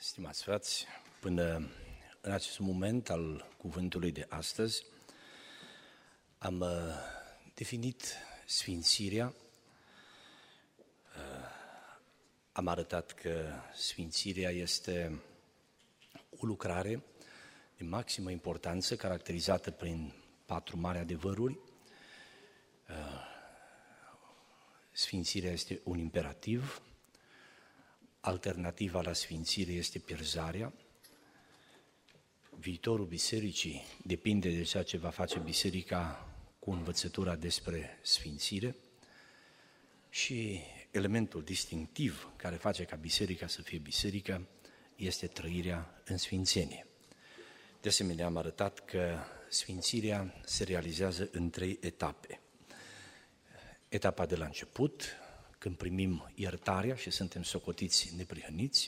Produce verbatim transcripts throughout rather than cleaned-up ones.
Stimați frați, până în acest moment al cuvântului de astăzi am definit sfințirea, am arătat că sfințirea este o lucrare de maximă importanță, caracterizată prin patru mari adevăruri. Sfințirea este un imperativ, alternativa la sfințire este pierzarea. Viitorul bisericii depinde de ceea ce va face biserica cu învățătura despre sfințire și elementul distinctiv care face ca biserica să fie biserică este trăirea în sfințenie. De asemenea, am arătat că sfințirea se realizează în trei etape. Etapa de la început, când primim iertarea și suntem socotiți neprihăniți.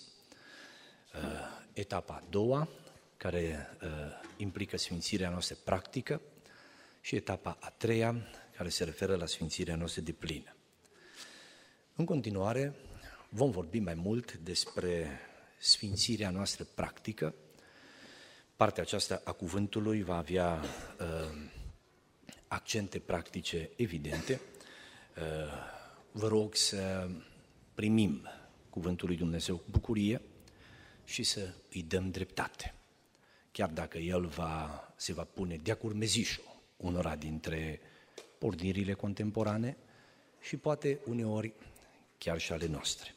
Etapa a doua, care implică sfințirea noastră practică, și etapa a treia, care se referă la sfințirea noastră deplină. În continuare, vom vorbi mai mult despre sfințirea noastră practică. Partea aceasta a cuvântului va avea uh, accente practice evidente. Uh, vă rog să primim cuvântul lui Dumnezeu cu bucurie și să îi dăm dreptate. Chiar dacă el va, se va pune de-a curmezișul unora dintre pornirile contemporane și poate uneori chiar și ale noastre.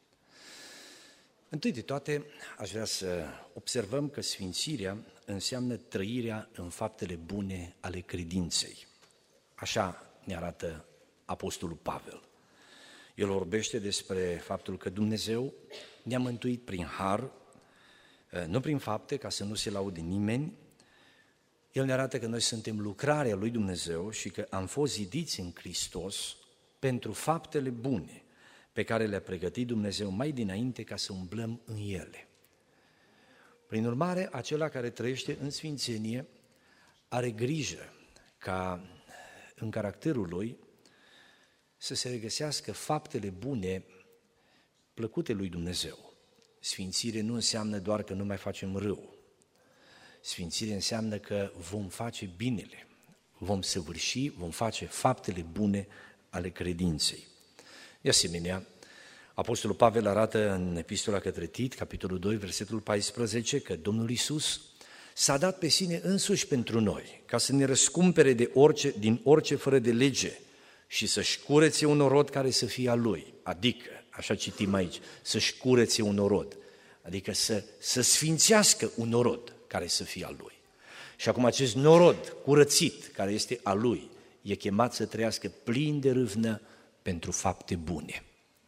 Întâi de toate, aș vrea să observăm că sfințirea înseamnă trăirea în faptele bune ale credinței. Așa ne arată Apostolul Pavel. El vorbește despre faptul că Dumnezeu ne-a mântuit prin har, nu prin fapte, ca să nu se laude nimeni. El ne arată că noi suntem lucrarea lui Dumnezeu și că am fost zidiți în Hristos pentru faptele bune pe care le-a pregătit Dumnezeu mai dinainte ca să umblăm în ele. Prin urmare, acela care trăiește în sfințenie are grijă ca în caracterul lui să se regăsească faptele bune plăcute lui Dumnezeu. Sfințire nu înseamnă doar că nu mai facem rău. Sfințire înseamnă că vom face binele, vom săvârși, vom face faptele bune ale credinței. De asemenea, Apostolul Pavel arată în Epistola către Tit, capitolul doi, versetul paisprezece, că Domnul Iisus s-a dat pe sine însuși pentru noi, ca să ne răscumpere de orice, din orice fără de lege și să-și curețe un orod care să fie a Lui. Adică, așa citim aici, să-și curețe un orod, adică să, să sfințească un orod care să fie al Lui. Și acum acest norod curățit, care este al Lui, e chemat să trăiască plin de râvnă pentru fapte bune.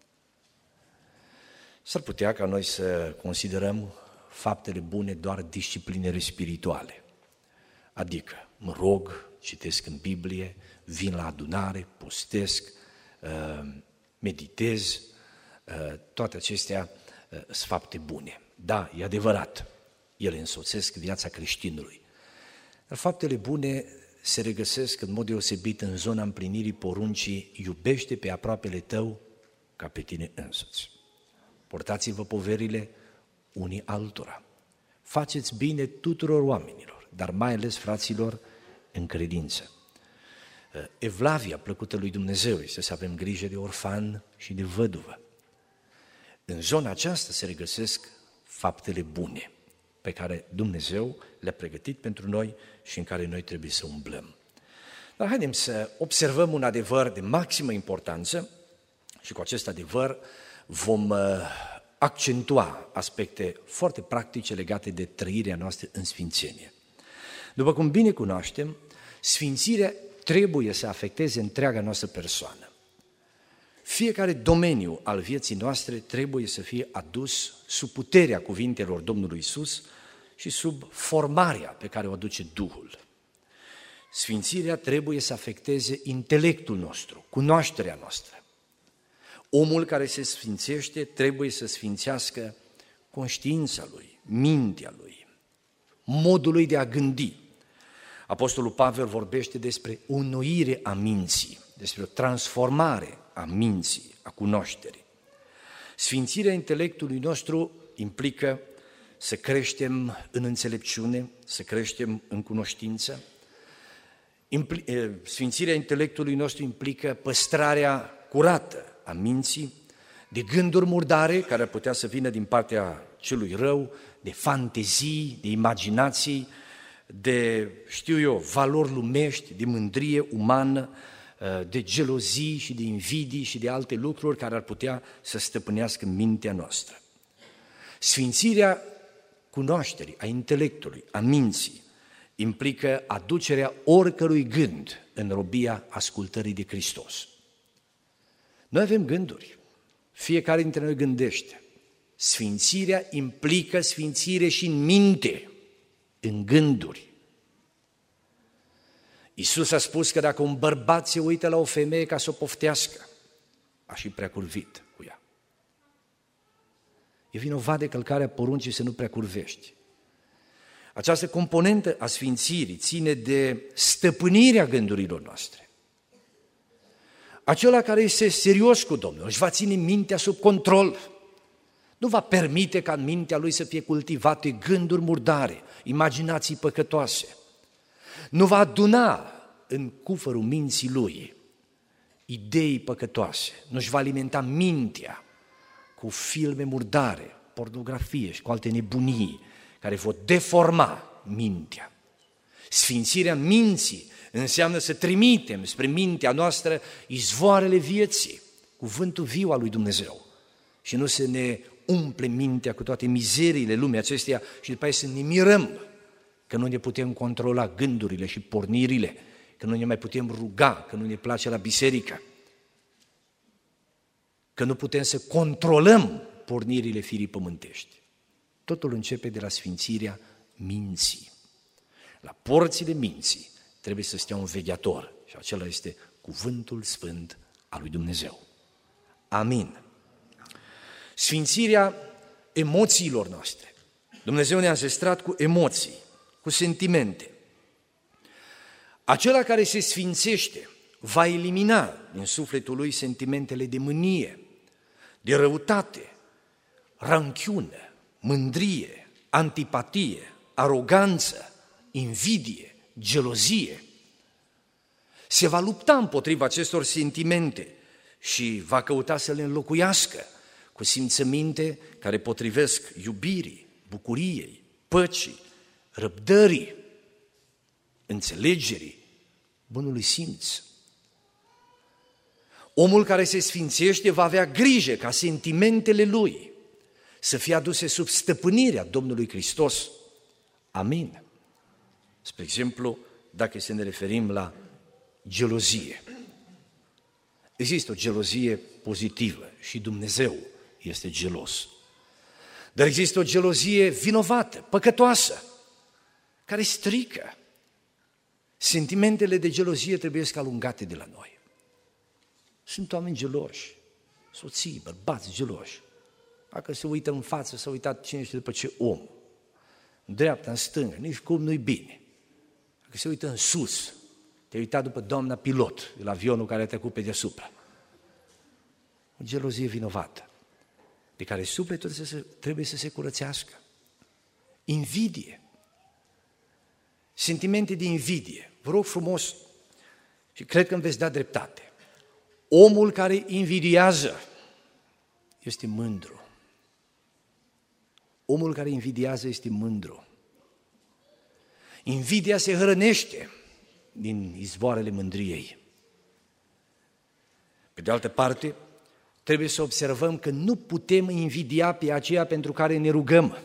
S-ar putea ca noi să considerăm faptele bune doar disciplinele spirituale, adică mă rog, citesc în Biblie, vin la adunare, postesc, meditez, toate acestea sunt fapte bune. Da, e adevărat, ele însoțesc viața creștinului. Dar faptele bune se regăsesc în mod deosebit în zona împlinirii poruncii: iubește pe aproapele tău ca pe tine însuți. Portați-vă poverile unii altora. Faceți bine tuturor oamenilor, dar mai ales fraților în credință. Evlavia plăcută lui Dumnezeu este să avem grijă de orfan și de văduvă. În zona aceasta se regăsesc faptele bune pe care Dumnezeu le-a pregătit pentru noi și în care noi trebuie să umblăm. Dar haideți să observăm un adevăr de maximă importanță și cu acest adevăr vom accentua aspecte foarte practice legate de trăirea noastră în sfințenie. După cum bine cunoaștem, sfințirea trebuie să afecteze întreaga noastră persoană. Fiecare domeniu al vieții noastre trebuie să fie adus sub puterea cuvintelor Domnului Iisus și sub formarea pe care o aduce Duhul. Sfințirea trebuie să afecteze intelectul nostru, cunoașterea noastră. Omul care se sfințește trebuie să sfințească conștiința lui, mintea lui, modul lui de a gândi. Apostolul Pavel vorbește despre o înnoire a minții, despre o transformare a minții, a cunoașterii. Sfințirea intelectului nostru implică să creștem în înțelepciune, să creștem în cunoștință. Sfințirea intelectului nostru implică păstrarea curată a minții, de gânduri murdare care ar putea să vină din partea celui rău, de fantezii, de imaginații, de, știu eu, valori lumești, de mândrie umană, de gelozii și de invidii și de alte lucruri care ar putea să stăpânească mintea noastră. Sfințirea cunoașterii, a intelectului, a minții, implică aducerea oricărui gând în robia ascultării de Hristos. Noi avem gânduri, fiecare dintre noi gândește. Sfințirea implică sfințire și în minte, în gânduri. Iisus a spus că dacă un bărbat se uită la o femeie ca să o poftească, a și preacurvit cu ea. E vinovat de călcarea poruncii să nu preacurvești. Această componentă a sfințirii ține de stăpânirea gândurilor noastre. Acela care este serios cu Domnul își va ține mintea sub control. Nu va permite ca în mintea lui să fie cultivate gânduri murdare, imaginații păcătoase. Nu va aduna în cufărul minții lui idei păcătoase. Nu-și va alimenta mintea cu filme murdare, pornografie și cu alte nebunii care vor deforma mintea. Sfințirea minții înseamnă să trimitem spre mintea noastră izvoarele vieții, cuvântul viu al lui Dumnezeu, și nu să ne umple mintea cu toate mizeriile lumii acesteia și după aceea să ne mirăm că nu ne putem controla gândurile și pornirile, că nu ne mai putem ruga, că nu ne place la biserică, că nu putem să controlăm pornirile firii pământești. Totul începe de la sfințirea minții. La porțile minții trebuie să stea un vegheator și acela este cuvântul sfânt al lui Dumnezeu. Amin. Sfințirea emoțiilor noastre. Dumnezeu ne-a înzestrat cu emoții, cu sentimente. Acela care se sfințește va elimina din sufletul lui sentimentele de mânie, de răutate, ranchiune, mândrie, antipatie, aroganță, invidie, gelozie. Se va lupta împotriva acestor sentimente și va căuta să le înlocuiască cu simțăminte care potrivesc iubirii, bucuriei, păcii, răbdării, înțelegerii, bunului simț. Omul care se sfințește va avea grijă ca sentimentele lui să fie aduse sub stăpânirea Domnului Hristos. Amin. Spre exemplu, dacă să ne referim la gelozie. Există o gelozie pozitivă și Dumnezeu este gelos. Dar există o gelozie vinovată, păcătoasă, care strică. Sentimentele de gelozie trebuie să alungate de la noi. Sunt oameni geloși, soții, bărbați geloși. Dacă se uită în față, s-a uitat cine știe după ce om. În dreapta, în stânga, nici cum nu-i bine. Dacă se uită în sus, te-ai uitat după doamna pilot, de la avionul care a trecut pe deasupra. O gelozie vinovată, de care sufletul trebuie să se curățească. Invidie. Sentimente de invidie. Vă rog frumos, și cred că îmi veți da dreptate. Omul care invidiază este mândru. Omul care invidiază este mândru. Invidia se hrănește din izvoarele mândriei. Pe de altă parte, trebuie să observăm că nu putem invidia pe aceea pentru care ne rugăm.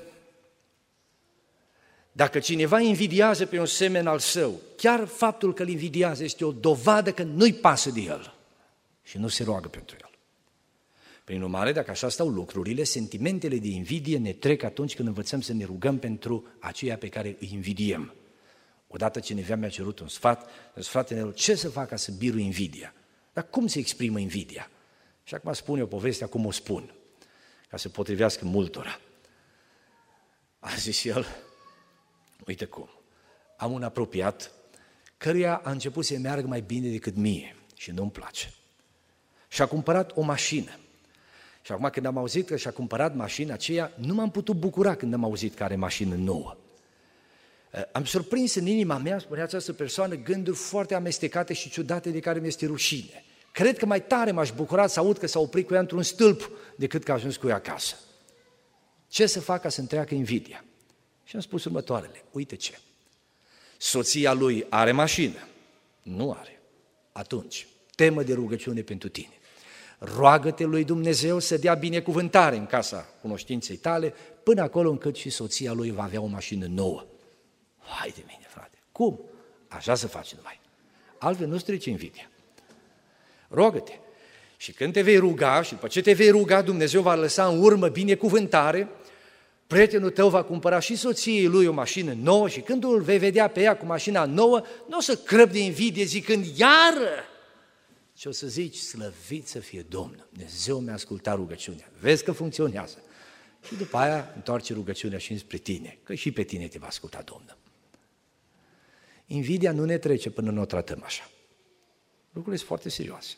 Dacă cineva invidiază pe un semen al său, chiar faptul că îl invidiază este o dovadă că nu-i pasă de el și nu se roagă pentru el. Prin urmare, dacă așa stau lucrurile, sentimentele de invidie ne trec atunci când învățăm să ne rugăm pentru aceea pe care îi invidiem. Odată cineva mi-a cerut un sfat, zis, fratele, ce să fac ca să birui invidia? Dar cum se exprimă invidia? Și acum spun eu povestea cum o spun, ca să potrivească multora. A zis el, uite cum, am un apropiat căruia a început să meargă mai bine decât mie și nu-mi place. Și a cumpărat o mașină Și acum când am auzit că și-a cumpărat mașina aceea, nu m-am putut bucura când am auzit că are mașină nouă. Am surprins în inima mea, spunea această persoană, gânduri foarte amestecate și ciudate de care mi-este rușine. Cred că mai tare m-aș bucura să aud că s-a oprit cu ea într-un stâlp decât că a ajuns cu ea acasă. Ce să fac ca să-mi treacă invidia? Și am spus următoarele, uite ce, soția lui are mașină? Nu are. Atunci, temă de rugăciune pentru tine. Roagă-te lui Dumnezeu să dea binecuvântare în casa cunoștinței tale, până acolo încât și soția lui va avea o mașină nouă. Hai de mine, frate, cum? Așa să faci numai. Altfel nu strici invidia. Roagă-te. Și când te vei ruga, și după ce te vei ruga, Dumnezeu va lăsa în urmă binecuvântare, prietenul tău va cumpăra și soției lui o mașină nouă și când îl vei vedea pe ea cu mașina nouă, nu o să crăp de invidie zicând, iară! Și o să zici, slăvit să fie Domnul, Dumnezeu mi-a ascultat rugăciunea, vezi că funcționează. Și după aia întoarce rugăciunea și înspre tine, că și pe tine te va asculta Domnul. Invidia nu ne trece până nu o tratăm așa. Lucrurile sunt foarte serioase.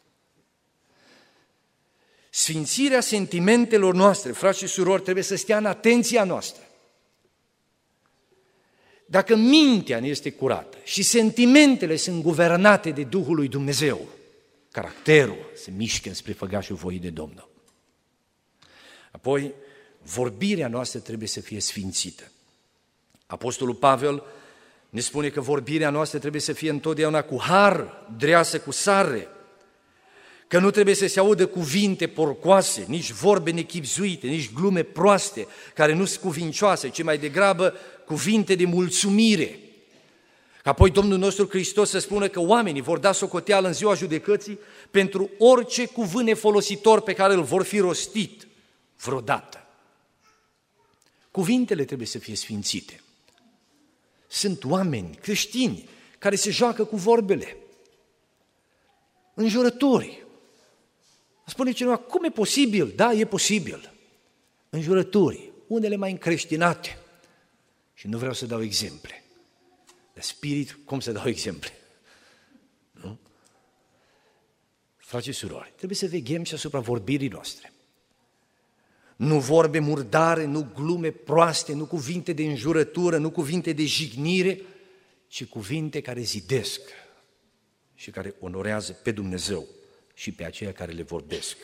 Sfințirea sentimentelor noastre, frați și surori, trebuie să stea în atenția noastră. Dacă mintea ne este curată și sentimentele sunt guvernate de Duhul lui Dumnezeu, caracterul se mișcă spre făgașul voii de Domnul. Apoi, vorbirea noastră trebuie să fie sfințită. Apostolul Pavel ne spune că vorbirea noastră trebuie să fie întotdeauna cu har, dreasă cu sare, că nu trebuie să se audă cuvinte porcoase, nici vorbe nechibzuite, nici glume proaste, care nu sunt cuvincioase, ci mai degrabă cuvinte de mulțumire. Apoi Domnul nostru Hristos să spună că oamenii vor da socoteală în ziua judecății pentru orice cuvânt nefolositor pe care îl vor fi rostit vreodată. Cuvintele trebuie să fie sfințite. Sunt oameni creștini care se joacă cu vorbele, înjurători. Spune cineva, cum e posibil? Da, e posibil. Înjurători, unele mai încreștinate. Și nu vreau să dau exemple. De spirit, cum să dau exemple? Nu? Frați și surori, trebuie să veghem și asupra vorbirii noastre. Nu vorbe murdare, nu glume proaste, nu cuvinte de înjurătură, nu cuvinte de jignire, ci cuvinte care zidesc și care onorează pe Dumnezeu și pe aceia care le vorbesc.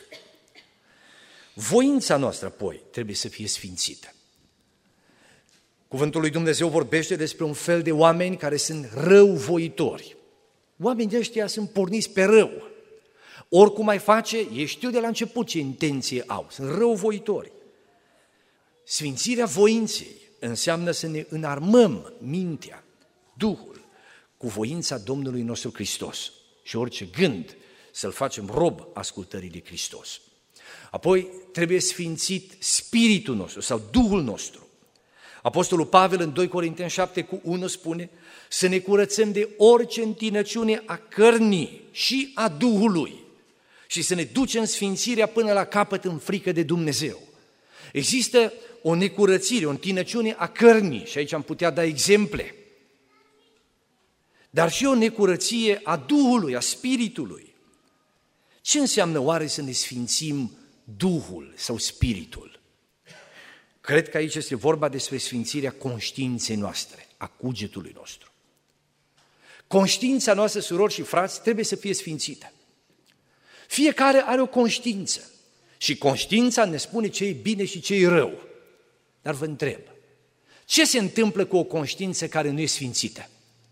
Voința noastră, apoi, trebuie să fie sfințită. Cuvântul lui Dumnezeu vorbește despre un fel de oameni care sunt răuvoitori. Oamenii ăștia sunt porniți pe rău. Oricum mai face, ei știu de la început ce intenție au, sunt răuvoitori. Sfințirea voinței înseamnă să ne înarmăm mintea, Duhul, cu voința Domnului nostru Hristos și orice gând să-l facem rob ascultării de Hristos. Apoi trebuie sfințit spiritul nostru sau Duhul nostru. Apostolul Pavel în doi Corinteni șapte cu unu spune să ne curățăm de orice întinăciune a cărnii și a Duhului și să ne ducem sfințirea până la capăt în frică de Dumnezeu. Există o necurățire, o întinăciune a cărnii și aici am putea da exemple, dar și o necurăție a Duhului, a Spiritului. Ce înseamnă oare să ne sfințim Duhul sau Spiritul? Cred că aici este vorba despre sfințirea conștiinței noastre, a cugetului nostru. Conștiința noastră, surori și frați, trebuie să fie sfințită. Fiecare are o conștiință și conștiința ne spune ce e bine și ce e rău. Dar vă întreb, ce se întâmplă cu o conștiință care nu e sfințită?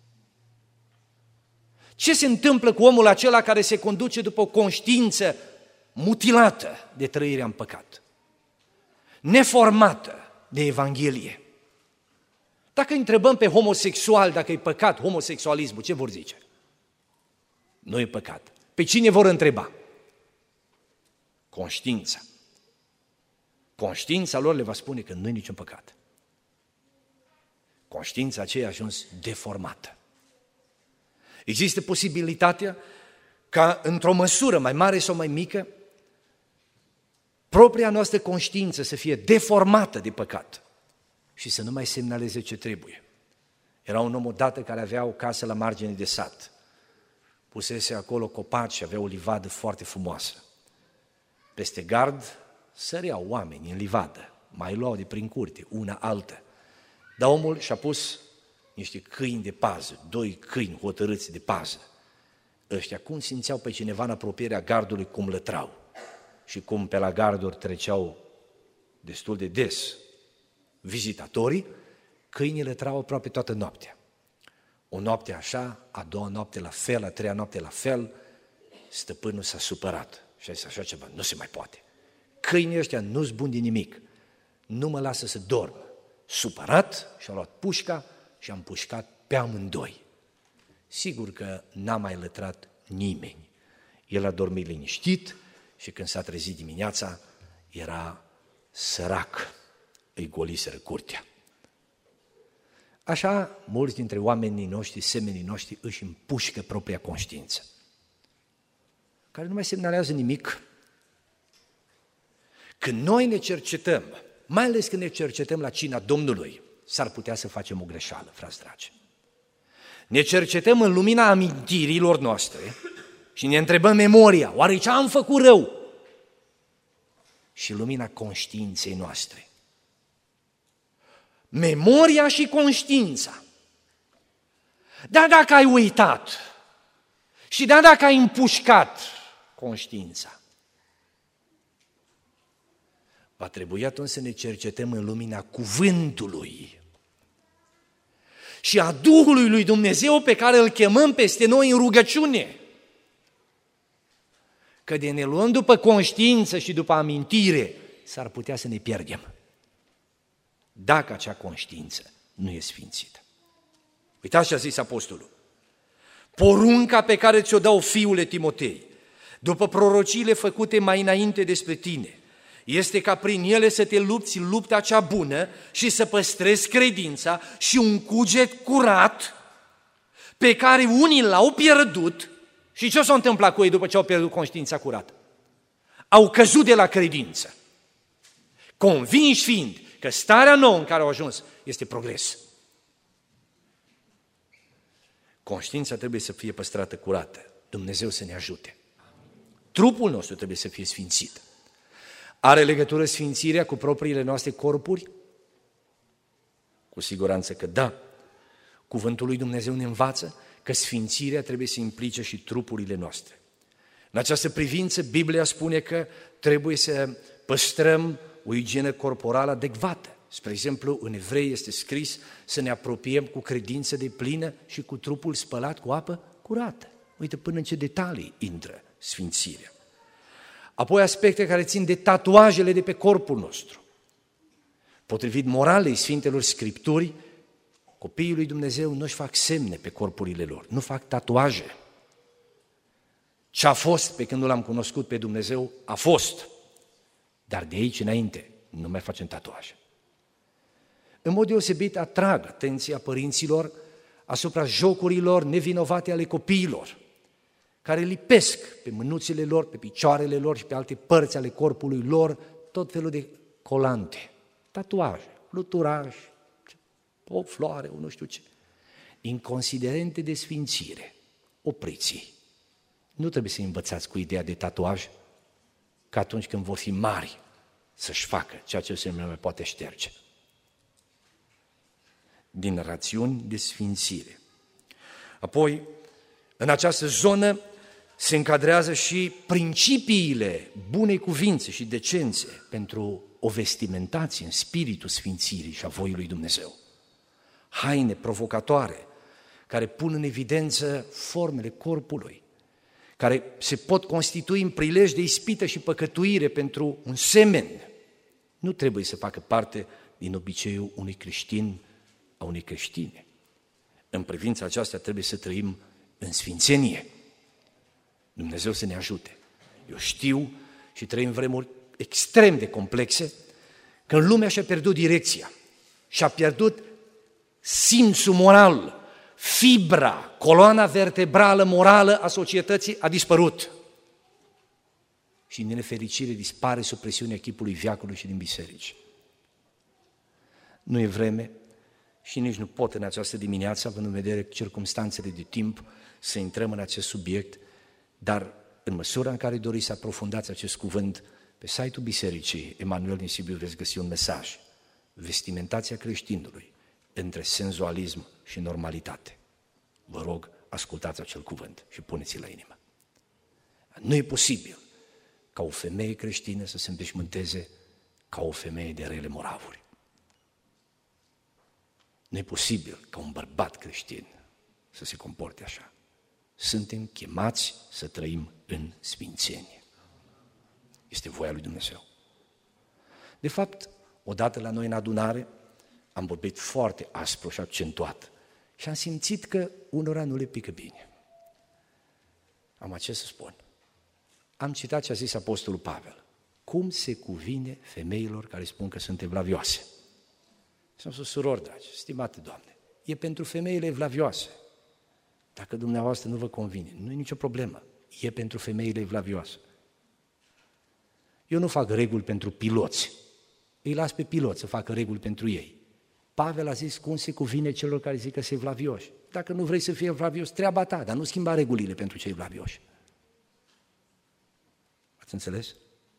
Ce se întâmplă cu omul acela care se conduce după o conștiință mutilată de trăirea în păcat, neformată de Evanghelie? Dacă întrebăm pe homosexual dacă e păcat homosexualismul, ce vor zice? Nu e păcat. Pe cine vor întreba? Conștiința. Conștiința lor le va spune că nu e niciun păcat. Conștiința aceea a ajuns deformată. Există posibilitatea ca într-o măsură mai mare sau mai mică propria noastră conștiință să fie deformată de păcat și să nu mai semnaleze ce trebuie. Era un om odată care avea o casă la margine de sat. Pusese acolo copaci și avea o livadă foarte frumoasă. Peste gard săreau oameni în livadă, mai luau de prin curte, una altă. Dar omul și-a pus niște câini de pază, doi câini hotărâți de pază. Ăștia cum simțeau pe cineva în apropierea gardului, cum lătrau. Și cum pe la garduri treceau destul de des vizitatorii, câinii lătrau aproape toată noaptea. O noapte așa, a doua noapte la fel, a treia noapte la fel, stăpânul s-a supărat și a zis așa ceva, nu se mai poate. Câinii ăștia nu-s buni de nimic, nu mă lasă să dorm. Supărat și-a luat pușca și a împușcat pe amândoi. Sigur că n-a mai lătrat nimeni. El a dormit liniștit și când s-a trezit dimineața, era sărac, îi goliseră curtea. Așa, mulți dintre oamenii noștri, semenii noștri, își împușcă propria conștiință, care nu mai semnalează nimic. Când noi ne cercetăm, mai ales când ne cercetăm la cina Domnului, s-ar putea să facem o greșeală, frați dragi. Ne cercetăm în lumina amintirilor noastre și ne întrebăm memoria, oare ce am făcut rău? Și lumina conștiinței noastre. Memoria și conștiința. Dar dacă ai uitat și da dacă ai împușcat conștiința, va trebui atunci să ne cercetăm în lumina cuvântului și a Duhului lui Dumnezeu pe care îl chemăm peste noi în rugăciune. Că de ne luăm după conștiință și după amintire, s-ar putea să ne pierdem, dacă acea conștiință nu e sfințită. Uitați ce a zis apostolul. Porunca pe care ți-o dau, fiule Timotei, după prorociile făcute mai înainte despre tine, este ca prin ele să te lupți lupta cea bună și să păstrezi credința și un cuget curat pe care unii l-au pierdut. Și ce s-a întâmplat cu ei după ce au pierdut conștiința curată? Au căzut de la credință, convinși fiind că starea nouă în care au ajuns este progres. Conștiința trebuie să fie păstrată curată. Dumnezeu să ne ajute. Trupul nostru trebuie să fie sfințit. Are legătură sfințirea cu propriile noastre corpuri? Cu siguranță că da. Cuvântul lui Dumnezeu ne învață că sfințirea trebuie să implice și trupurile noastre. În această privință, Biblia spune că trebuie să păstrăm o igienă corporală adecvată. Spre exemplu, în Evrei este scris să ne apropiem cu credință deplină și cu trupul spălat cu apă curată. Uite până în ce detalii intră sfințirea. Apoi aspecte care țin de tatuajele de pe corpul nostru. Potrivit moralei Sfintelor Scripturi, copiii lui Dumnezeu nu-și fac semne pe corpurile lor, nu fac tatuaje. Ce a fost pe când nu l-am cunoscut pe Dumnezeu, a fost. Dar de aici înainte nu mai facem tatuaje. În mod deosebit atrag atenția părinților asupra jocurilor nevinovate ale copiilor, care lipesc pe mânuțele lor, pe picioarele lor și pe alte părți ale corpului lor tot felul de colante, tatuaje, fluturaj, o floare, o nu știu ce. Din considerente de sfințire, opriți-i. Nu trebuie să învățați cu ideea de tatuaj, că atunci când vor fi mari să-și facă ceea ce se mai poate șterge. Din rațiuni de sfințire. Apoi, în această zonă se încadrează și principiile bunei cuvințe și decențe pentru o vestimentație în spiritul sfințirii și a voii lui Dumnezeu. Haine provocatoare, care pun în evidență formele corpului, care se pot constitui în prilej de ispită și păcătuire pentru un semen, nu trebuie să facă parte din obiceiul unui creștin, a unei creștine. În privința aceasta trebuie să trăim în sfințenie. Dumnezeu să ne ajute. Eu știu și trăim vremuri extrem de complexe, când lumea și-a pierdut direcția și-a pierdut simțul moral, fibra, coloana vertebrală morală a societății a dispărut. Și din nefericire dispare sub presiunea chipului veacului și din biserici. Nu e vreme și nici nu pot în această dimineață, având în vedere circumstanțele de timp, să intrăm în acest subiect, dar în măsura în care doriți să aprofundați acest cuvânt, Pe site-ul bisericii Emanuel din Sibiu veți găsi un mesaj. Vestimentația creștinului între senzualism și normalitate. Vă rog, ascultați acel cuvânt și puneți-l la inimă. Nu e posibil ca o femeie creștină să se împeșmânteze ca o femeie de rele moravuri. Nu e posibil ca un bărbat creștin să se comporte așa. Suntem chemați să trăim în sfințenie. Este voia lui Dumnezeu. De fapt, odată la noi în adunare am vorbit foarte aspru și accentuat și am simțit că unora nu le pică bine. Am ce să spun. Am citat ce a zis Apostolul Pavel. Cum se cuvine femeilor care spun că sunt evlavioase? Și am spus, surori dragi, stimate Doamne, e pentru femeile evlavioase. Dacă dumneavoastră nu vă convine, nu e nicio problemă. E pentru femeile evlavioase. Eu nu fac reguli pentru piloți. Îi las pe piloți să facă reguli pentru ei. Pavel a zis cum se cuvine celor care zic că sunt evlavioși. Dacă nu vrei să fii evlavios, treaba ta, dar nu schimba regulile pentru cei evlavioși. Ați înțeles?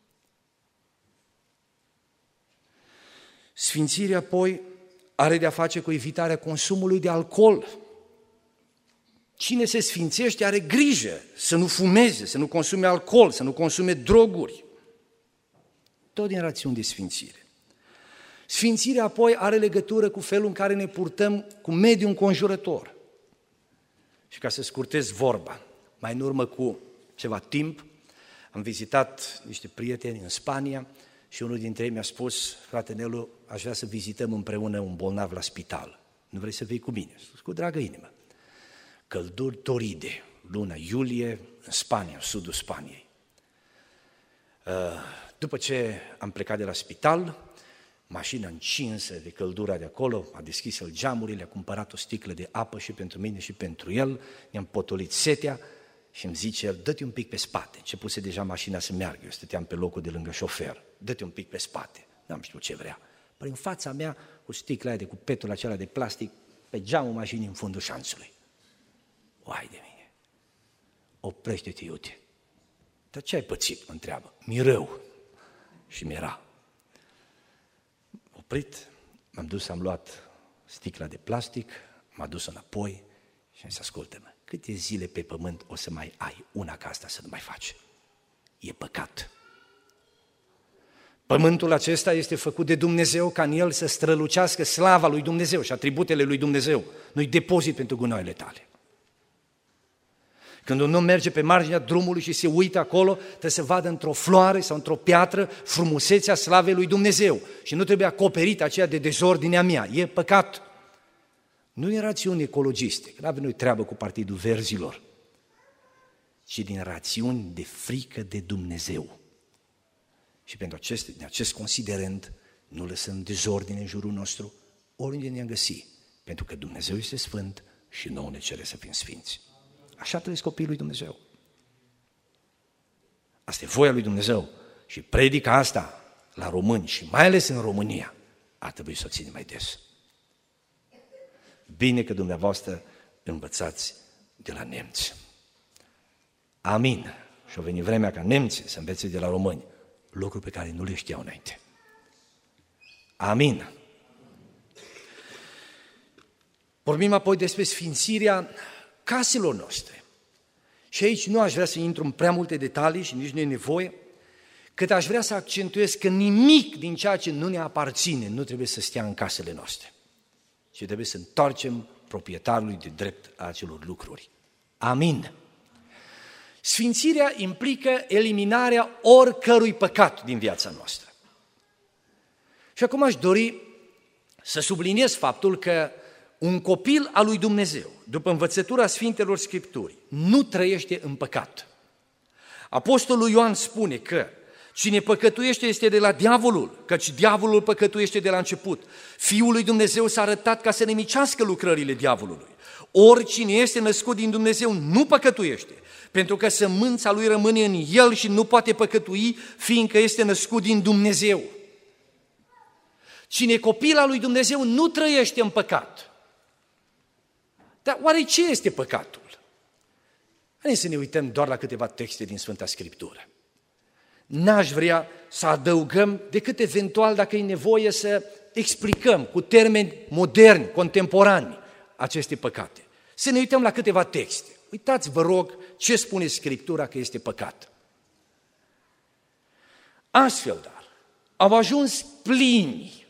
Sfințirea apoi are de-a face cu evitarea consumului de alcool. Cine se sfințește are grijă să nu fumeze, să nu consume alcool, să nu consume droguri. Tot din rațiuni de sfințire. Sfințirea apoi are legătură cu felul în care ne purtăm cu mediul înconjurător. Și ca să scurtez vorba, mai în urmă cu ceva timp, am vizitat niște prieteni în Spania și unul dintre ei mi-a spus, frate Nelu, aș vrea să vizităm împreună un bolnav la spital. Nu vrei să vii cu mine? Spus, cu dragă inimă. Călduri toride, luna iulie, în Spania, sudul Spaniei. După ce am plecat de la spital, mașina încinsă de căldura de acolo, a deschis el geamurile, a cumpărat o sticlă de apă și pentru mine și pentru el, ne-am potolit setea și îmi zice el, dă-te un pic pe spate. Începuse deja mașina să meargă, eu stăteam pe locul de lângă șofer, dă-te un pic pe spate, n-am știut ce vrea. Păi în fața mea, cu sticla aia de cu petul acela de plastic, pe geamul mașinii în fundul șanțului. Uai de mine, oprește-te, iute. Dar ce ai pățit, mă întreabă. Mi-e rău. Și mi-era. Oprit, m-am dus, am luat sticla de plastic, m-am dus înapoi și am zis, ascultă-mă, câte zile pe pământ o să mai ai una ca asta să nu mai faci? E păcat. Pământul acesta este făcut de Dumnezeu ca în el să strălucească slava lui Dumnezeu și atributele lui Dumnezeu. Nu-i depozit pentru gunoaiele tale. Când un om merge pe marginea drumului și se uită acolo, trebuie să vadă într-o floare sau într-o piatră frumusețea slavei lui Dumnezeu și nu trebuie acoperită aceea de dezordinea mea. E păcat. Nu e rațiuni ecologiste, că nu avem noi treabă cu Partidul Verzilor, ci din rațiuni de frică de Dumnezeu. Și pentru acest, din acest considerent nu lăsăm dezordine în jurul nostru, oriunde ne-am găsit, pentru că Dumnezeu este sfânt și nouă ne cere să fim sfinți. Așa trăiesc copiii lui Dumnezeu. Asta e voia lui Dumnezeu și predica asta la români și mai ales în România ar trebui să o ținem mai des. Bine că dumneavoastră învățați de la nemți. Amin. Și a venit vremea ca nemții să învețe de la români lucruri pe care nu le știau înainte. Amin. Vorbim apoi despre sfințirea caselor noastre. Și aici nu aș vrea să intru în prea multe detalii și nici nu e nevoie, cât aș vrea să accentuez că nimic din ceea ce nu ne aparține nu trebuie să stea în casele noastre, ci trebuie să întoarcem proprietarului de drept a acelor lucruri. Amin. Sfințirea implică eliminarea oricărui păcat din viața noastră. Și acum aș dori să subliniez faptul că un copil al lui Dumnezeu, după învățătura Sfintelor Scripturi, nu trăiește în păcat. Apostolul Ioan spune că cine păcătuiește este de la diavolul, căci diavolul păcătuiește de la început. Fiul lui Dumnezeu s-a arătat ca să nemicească lucrările diavolului. Oricine este născut din Dumnezeu nu păcătuiește, pentru că sămânța lui rămâne în el și nu poate păcătui, fiindcă este născut din Dumnezeu. Cine e copil al lui Dumnezeu nu trăiește în păcat. Dar oare ce este păcatul? Hai să ne uităm doar la câteva texte din Sfânta Scriptură. N-aș vrea să adăugăm decât eventual dacă e nevoie să explicăm cu termeni moderni, contemporani, aceste păcate. Să ne uităm la câteva texte. Uitați, vă rog, ce spune Scriptura că este păcat. Astfel, dar, au ajuns plini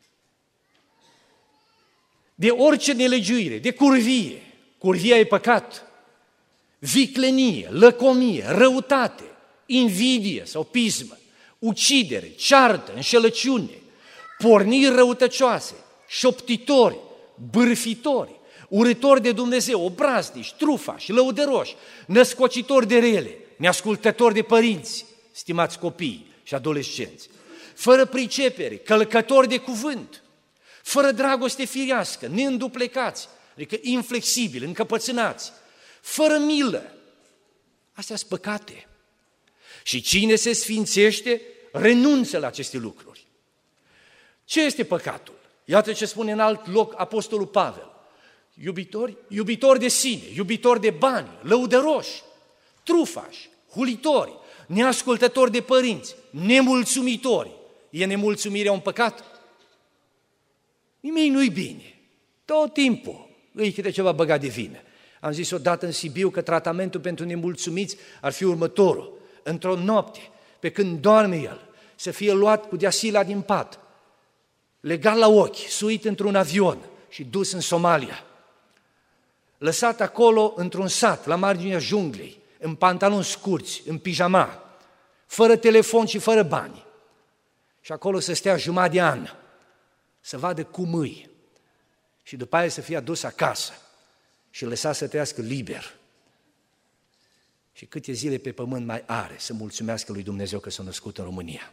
de orice nelegiuire, de curvie. Curvia e păcat. Viclenie, lăcomie, răutate, invidie sau pismă, ucidere, ceartă, înșelăciune, porniri răutăcioase, șoptitori, bârfitori, urâtori de Dumnezeu, obraznici, trufași, lăudăroși, născocitori de rele, neascultători de părinți, stimați copii și adolescenți, fără pricepere, călcători de cuvânt, fără dragoste firească, neînduplecați, adică inflexibili, încăpățânați, fără milă. Astea sunt păcate. Și cine se sfințește, renunță la aceste lucruri. Ce este păcatul? Iată ce spune în alt loc Apostolul Pavel. Iubitori, iubitori de sine, iubitori de bani, lăudăroși, trufași, hulitori, neascultători de părinți, nemulțumitori. E nemulțumirea un păcat? Nimic nu-i bine. Tot timpul îi câte ceva băgat de vină. Am zis odată în Sibiu că tratamentul pentru nemulțumiți ar fi următorul. Într-o noapte, pe când doarme el, să fie luat cu deasila din pat, legat la ochi, suit într-un avion și dus în Somalia. Lăsat acolo într-un sat, la marginea junglei, în pantaloni scurți, în pijama, fără telefon și fără bani. Și acolo să stea jumătate de an, să vadă cum îi. Și după aia să fie adus acasă și lăsat să trăiască liber. Și câte zile pe pământ mai are să mulțumească lui Dumnezeu că s-a născut în România.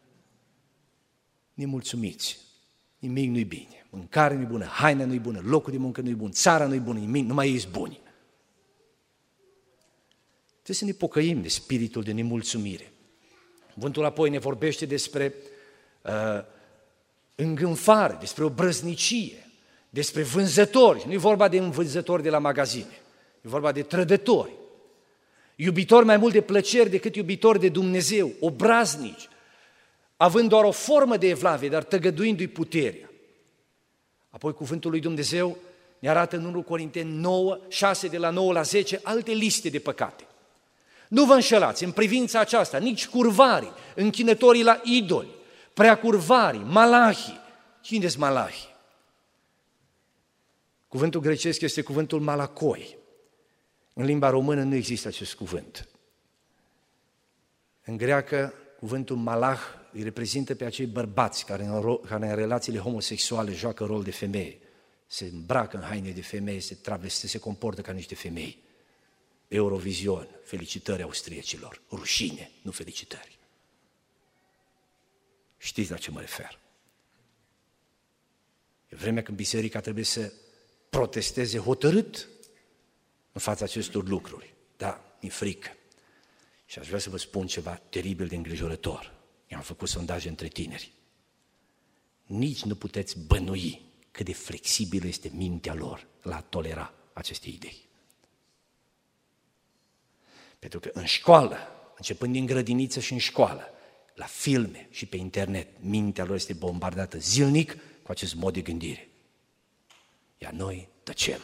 Nemulțumiți, nimic nu-i bine, mâncare nu-i bună, haina nu-i bună, locul de muncă nu-i bun, țara nu-i bună, nimic, numai ei sunt buni. Trebuie să ne pocăim de spiritul de nemulțumire. Cuvântul apoi ne vorbește despre uh, îngânfare, despre obrăznicie, despre vânzători. Nu e vorba de vânzători de la magazine, e vorba de trădători. Iubitori mai mult de plăceri decât iubitori de Dumnezeu, obraznici, având doar o formă de evlavie, dar tăgăduindu-i puterea. Apoi cuvântul lui Dumnezeu ne arată în întâi Corinteni nouă, șase de la nouă la zece, alte liste de păcate. Nu vă înșelați în privința aceasta, nici curvarii, închinătorii la idoli, preacurvarii, malahii. Cine-s malahii? Cuvântul grecesc este cuvântul malakoi. În limba română nu există acest cuvânt. În greacă, cuvântul malah îi reprezintă pe acei bărbați care în, care în relațiile homosexuale joacă rol de femeie. Se îmbracă în haine de femeie, se traveste, se comportă ca niște femei. Eurovision, felicitări austriecilor, rușine, nu felicitări. Știți la ce mă refer? E vremea când biserica trebuie să protesteze hotărât în fața acestor lucruri. Da, mi-e frică. Și aș vrea să vă spun ceva teribil de îngrijorător. I-am făcut sondaje între tineri. Nici nu puteți bănui cât de flexibilă este mintea lor la a tolera aceste idei. Pentru că în școală, începând din grădiniță și în școală, la filme și pe internet, mintea lor este bombardată zilnic cu acest mod de gândire. Iar noi tăcem.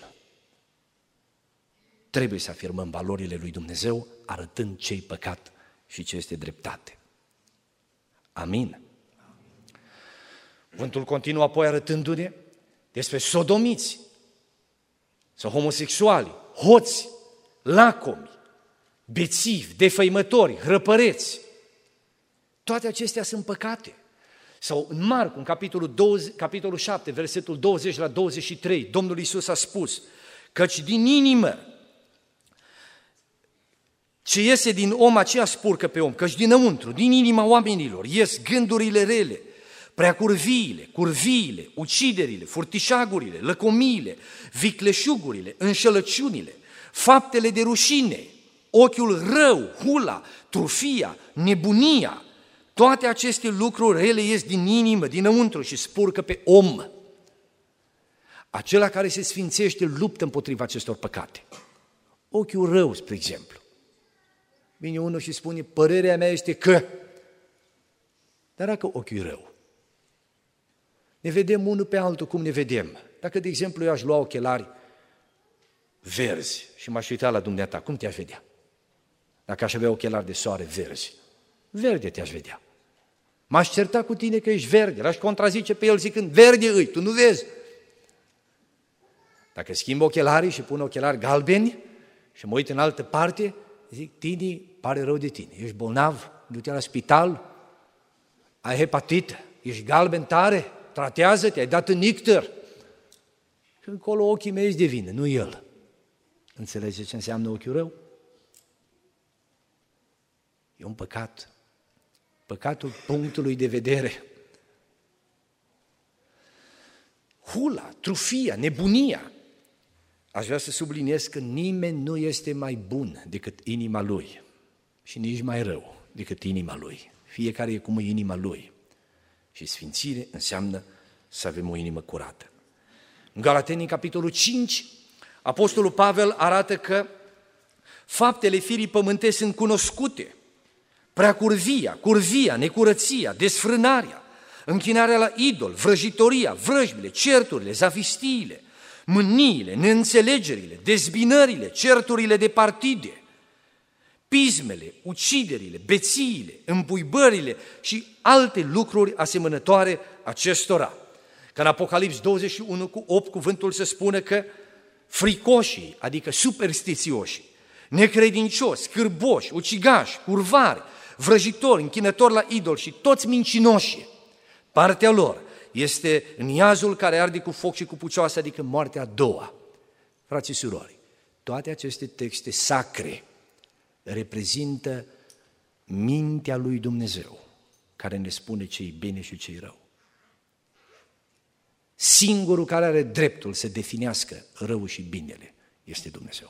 Trebuie să afirmăm valorile lui Dumnezeu, arătând ce-i păcat și ce este dreptate. Amin. Cuvântul continuă apoi arătându-ne despre sodomiți sau homosexuali, hoți, lacomi, bețivi, defăimători, hrăpăreți. Toate acestea sunt păcate. Sau în Marcu, în capitolul, douăzeci, capitolul șapte, versetul douăzeci la douăzeci și trei, Domnul Iisus a spus: căci din inimă ce iese din om, aceea spurcă pe om, căci dinăuntru, din inima oamenilor, ies gândurile rele, preacurviile, curviile, uciderile, furtișagurile, lăcomiile, vicleșugurile, înșelăciunile, faptele de rușine, ochiul rău, hula, trufia, nebunia. Toate aceste lucruri rele ies din inimă, dinăuntru și spurcă pe om. Acela care se sfințește luptă împotriva acestor păcate. Ochiul rău, spre exemplu. Vine unul și spune: părerea mea este că, Dar dacă ochiul e rău, ne vedem unul pe altul cum ne vedem. Dacă, de exemplu, eu aș lua ochelari verzi și m-aș uita la dumneata, cum te-aș vedea? Dacă aș avea ochelari de soare verzi, verde te-aș vedea. M-aș certa cu tine că ești verde, l-aș contrazice pe el zicând, verde îi, tu nu vezi. Dacă schimb ochelarii și pun ochelari galbeni și mă uit în altă parte, zic, Tini, pare rău de tine, ești bolnav, du-te la spital, ai hepatită, ești galben tare, tratează-te, ai dat în icter. Și încolo ochii mei îți devină, nu el. Înțelegeți ce înseamnă ochiul rău? E un păcat. Păcatul punctului de vedere. Hula, trufia, nebunia. Aș vrea să subliniez că nimeni nu este mai bun decât inima lui și nici mai rău decât inima lui. Fiecare e cum e inima lui. Și sfințire înseamnă să avem o inimă curată. În Galateni, în capitolul cinci, Apostolul Pavel arată că faptele firii pământești sunt cunoscute. Preacurvia, curvia, necurăția, desfrânarea, închinarea la idol, vrăjitoria, vrăjbile, certurile, zavistiile, mâniile, neînțelegerile, dezbinările, certurile de partide, pismele, uciderile, bețiile, împuibările și alte lucruri asemănătoare acestora. Că în Apocalips douăzeci și unu cu opt cuvântul se spune că fricoșii, adică superstițioși, necredincioși, scârboși, ucigași, curvari, vrăjitori, închinători la idol și toți mincinoși, partea lor este în iazul care arde cu foc și cu pucioasă, adică moartea a doua. Frații și surori, toate aceste texte sacre reprezintă mintea lui Dumnezeu, care ne spune ce-i bine și ce-i rău. Singurul care are dreptul să definească rău și binele este Dumnezeu.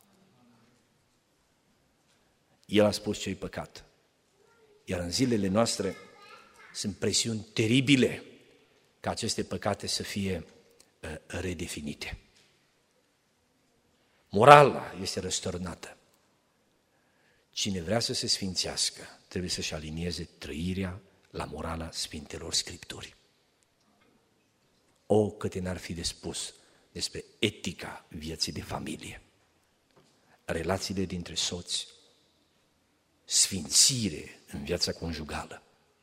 El a spus ce-i păcat. Iar în zilele noastre sunt presiuni teribile ca aceste păcate să fie uh, redefinite. Morala este răsturnată. Cine vrea să se sfințească trebuie să-și alinieze trăirea la morala Sfintelor Scripturi. O, câte n-ar fi de spus despre etica vieții de familie, relațiile dintre soți, sfințire în viața conjugală.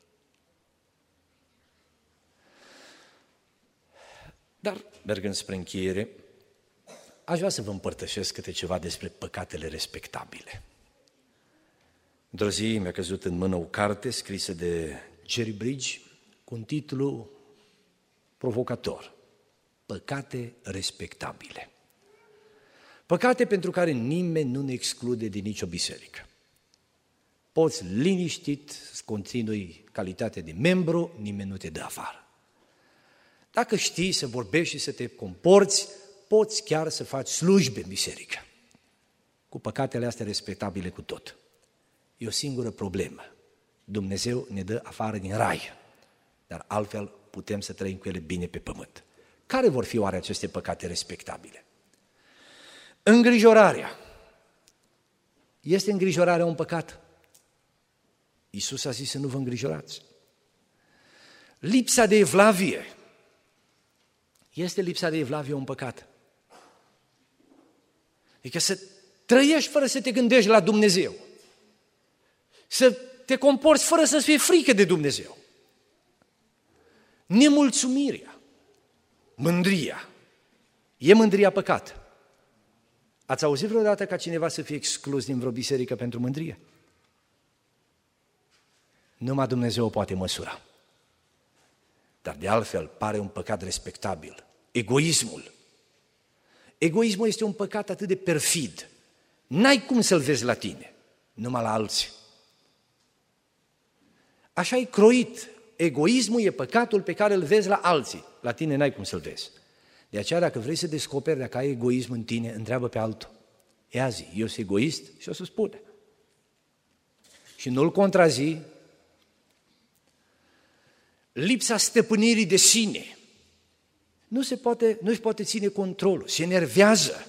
Dar, mergând spre încheiere, aș vrea să vă împărtășesc câte ceva despre păcatele respectabile. Într-o zi mi-a căzut în mână o carte scrisă de Jerry Bridge cu un titlu provocator: Păcate respectabile. Păcate pentru care nimeni nu ne exclude din nicio biserică. Poți liniștit să continui calitatea de membru, nimeni nu te dă afară. Dacă știi să vorbești și să te comporți, poți chiar să faci slujbe în biserică. Cu păcatele astea respectabile cu tot. E o singură problemă. Dumnezeu ne dă afară din rai, dar altfel putem să trăim cu ele bine pe pământ. Care vor fi oare aceste păcate respectabile? Îngrijorarea. Este îngrijorarea un păcat? Iisus a zis să nu vă îngrijorați. Lipsa de evlavie. Este lipsa de evlavie un păcat? Adică să trăiești fără să te gândești la Dumnezeu. Să te comporți fără să-ți fie frică de Dumnezeu. Nemulțumirea. Mândria. E mândria păcat? Ați auzit vreodată ca cineva să fie exclus din vreo biserică pentru mândrie? Numai Dumnezeu o poate măsura. Dar de altfel pare un păcat respectabil. Egoismul. Egoismul este un păcat atât de perfid. N-ai cum să-l vezi la tine, numai la alții. Așa e croit. Egoismul e păcatul pe care îl vezi la alții. La tine n-ai cum să-l vezi. De aceea, dacă vrei să descoperi dacă ai egoism în tine, întreabă pe altul. Ia zi, eu sunt egoist? Și o să spune. Și nu-l contrazi. Lipsa stăpânirii de sine. Nu se poate, nu își poate ține controlul, se enervează.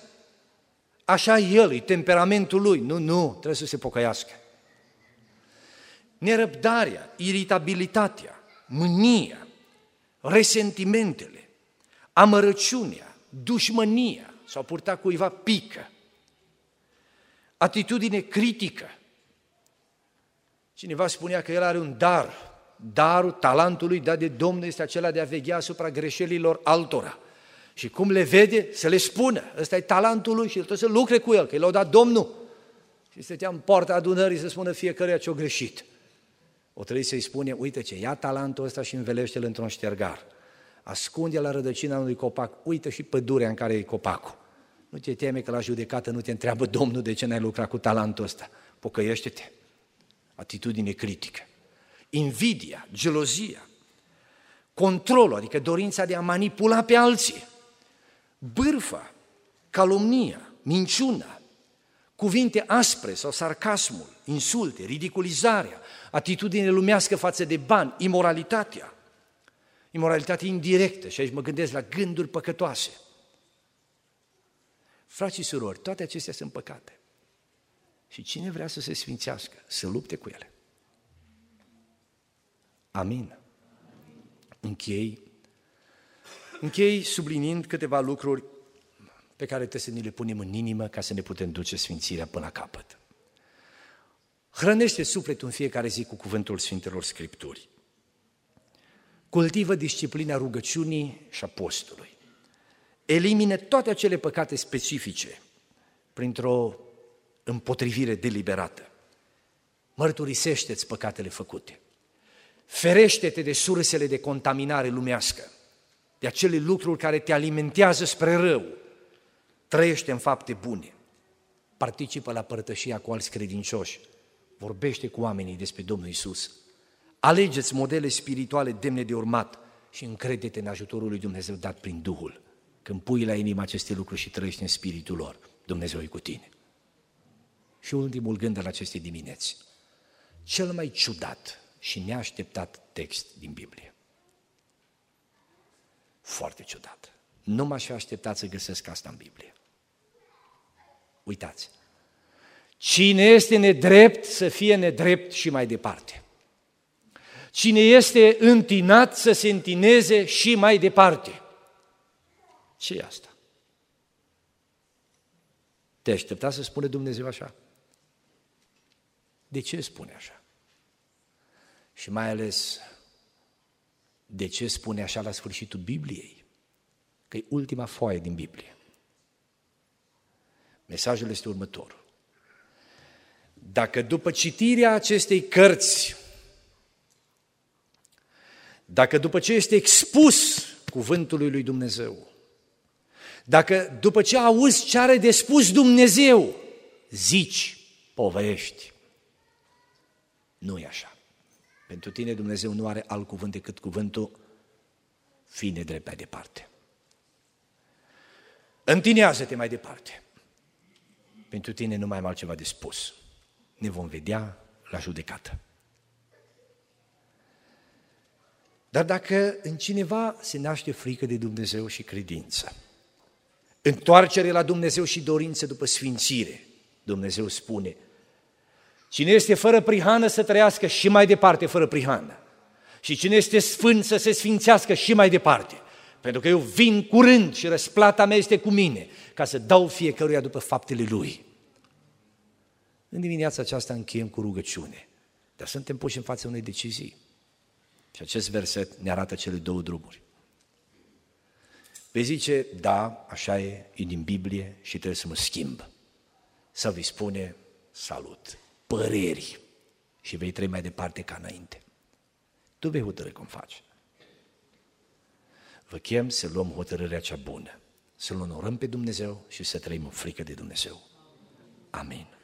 Așa el, e temperamentul lui. Nu, nu, trebuie să se pocăiască. nerăbdarea, iritabilitatea, mânia, resentimentele, amărăciunea, dușmânia, sau purta cuiva pică, atitudine critică. Cineva spunea că el are un dar, darul, talentul lui dat de Domnul este acela de a veghea asupra greșelilor altora. Și cum le vede, să le spună, ăsta e talentul lui și el trebuie să lucre cu el, că l-a dat Domnul. Și stătea în poarta adunării să spună fiecăruia ce-o greșit. O trebuie să-i spune, uite ce, ia talentul ăsta și învelește-l într-un ștergar. Ascunde la rădăcina unui copac, uite și pădurea în care e copacul. Nu te teme că la judecată nu te întreabă Domnul de ce n-ai lucrat cu talentul ăsta. Pocăiește-te. Atitudine critică. Invidia, gelozia, controlul, adică dorința de a manipula pe alții, bârfa, calomnia, minciuna, cuvinte aspre sau sarcasmul, insulte, ridiculizarea, atitudine lumească față de bani, imoralitatea, imoralitate indirectă, și aici mă gândesc la gânduri păcătoase. Frați și surori, toate acestea sunt păcate. Și cine vrea să se sfințească, să lupte cu ele. Amin. Închei, închei subliniind câteva lucruri pe care trebuie să ne le punem în inimă ca să ne putem duce sfințirea până la capăt. Hrănește sufletul în fiecare zi cu cuvântul Sfintelor Scripturi. Cultivă disciplina rugăciunii și a postului. Elimine toate acele păcate specifice printr-o împotrivire deliberată. Mărturisește-ți păcatele făcute. Ferește-te de sursele de contaminare lumească, de acele lucruri care te alimentează spre rău. Trăiește în fapte bune. Participă la părtășia cu alți credincioși. Vorbește cu oamenii despre Domnul Iisus. Alegeți modele spirituale demne de urmat și încrede-te în ajutorul lui Dumnezeu dat prin Duhul. Când pui la inimă aceste lucruri și trăiești în spiritul lor, Dumnezeu e cu tine. Și ultimul gând al acestei dimineți. Cel mai ciudat și neașteptat text din Biblie. Foarte ciudat. Nu m-aș fi așteptat să găsesc asta în Biblie. Uitați. Cine este nedrept să fie nedrept și mai departe. Cine este întinat să se întineze și mai departe. Ce e asta? Te aștepta să spune Dumnezeu așa? De ce spune așa? Și mai ales, de ce spune așa la sfârșitul Bibliei? Că e ultima foaie din Biblie. Mesajul este următorul. Dacă după citirea acestei cărți, dacă după ce este expus cuvântului lui Dumnezeu, dacă după ce auzi ce are de spus Dumnezeu, zici, povești, nu e așa. Pentru tine Dumnezeu nu are alt cuvânt decât cuvântul fii nedrept mai departe. Întinează-te mai departe. Pentru tine nu mai am altceva de spus. Ne vom vedea la judecată. Dar dacă în cineva se naște frică de Dumnezeu și credință, întoarcere la Dumnezeu și dorință după sfințire, Dumnezeu spune, cine este fără prihană să trăiască și mai departe fără prihană. Și cine este sfânt să se sfințească și mai departe. Pentru că eu vin curând și răsplata mea este cu mine, ca să dau fiecăruia după faptele lui. În dimineața aceasta încheiem cu rugăciune, dar suntem puși în fața unei decizii. Și acest verset ne arată cele două drumuri. Vei zice, da, așa e, e din Biblie și trebuie să mă schimb. Sau vei spune, salut, păreri și vei trăi mai departe ca înainte. Tu vei hotărâ cum faci. Vă chem să luăm hotărârea cea bună, să-L onorăm pe Dumnezeu și să trăim în frică de Dumnezeu. Amin.